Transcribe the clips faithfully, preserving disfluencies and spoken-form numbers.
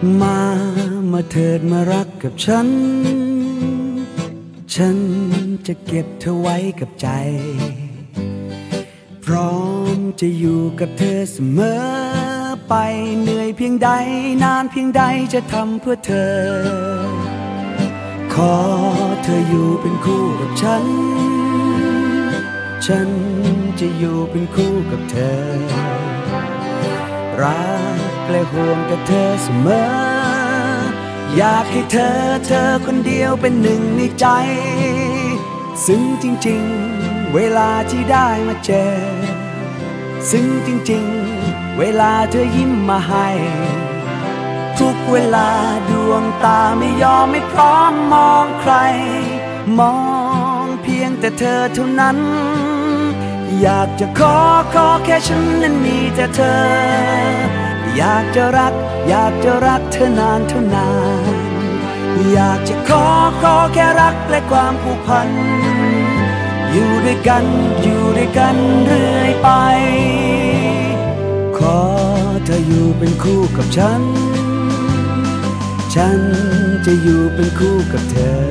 มา มาเถิดมารักกับฉัน ฉันจะเก็บเธอไว้กับใจ พร้อมจะอยู่กับเธอเสมอไปเหนื่อยเพียงใดนานเพียงใดจะทำเพื่อเธอ ขอเธออยู่เป็นคู่กับฉัน ฉันจะอยู่เป็นคู่กับเธอ รักและห่วงกับเธอเสมอ อยากให้เธอเธอคนเดียวเป็นหนึ่งในใจ ซึ่งจริงๆเวลาที่ได้มาเจอ ซึ่งจริงๆเวลาเธอยิ้มมาให้ทุกเวลาดวงตาไม่ยอมไม่พร้อมมองใคร มองเพียงแต่เธอเท่านั้น อยากจะขอขอแค่ฉันนั้นมีแต่เธอ อยากจะรักอยากจะรักเธอนานเท่านานอยากจะขอขอแค่รักและความผูกพันอยู่ด้วยกันอยู่ด้วยกันเรื่อยไปขอเธออยู่เป็นคู่กับฉันฉันจะอยู่เป็นคู่กับเธอ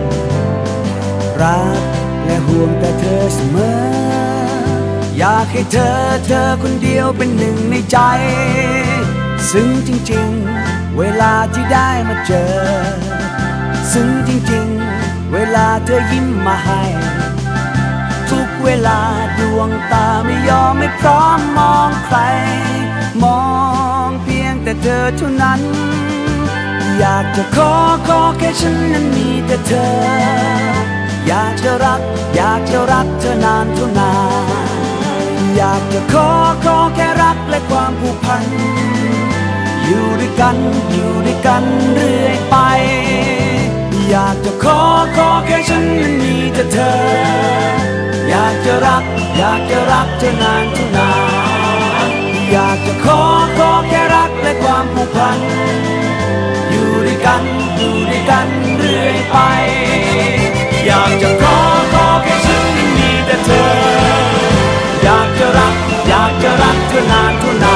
รักและห่วงแต่เธอเสมออยากให้เธอเธอคนเดียวเป็นหนึ่งในใจซึ่งจริงๆเวลาที่ได้มาเจอซึ่งจริงๆเวลาเธอยิ้มมาให้ทุกเวลาดวงตาไม่ยอมไม่พร้อมมองใครมองเพียงแต่เธอเท่านั้นอยากจะขอขอแค่ฉันนั้นมีแต่เธออยากจะรักอยากจะรักเธอนานเท่านานอยากจะขอขอแค่รักและความผูกพันอยู่ด้วยกันอยู่ด้วยกันเรื่อยไปอยากจะขอขอแค่ฉันนั้นมีแต่เธออยากจะรักอยากจะรักเธอนานเท่านานอยากจะขอขอแค่รักและความผูกพันอยู่ด้วยกันอยู่ด้วยกันเรื่อยไปอยากจะขอขอแค่ฉันนั้นมีแต่เธออยากจะรักอยากจะรักเธอนานเท่าน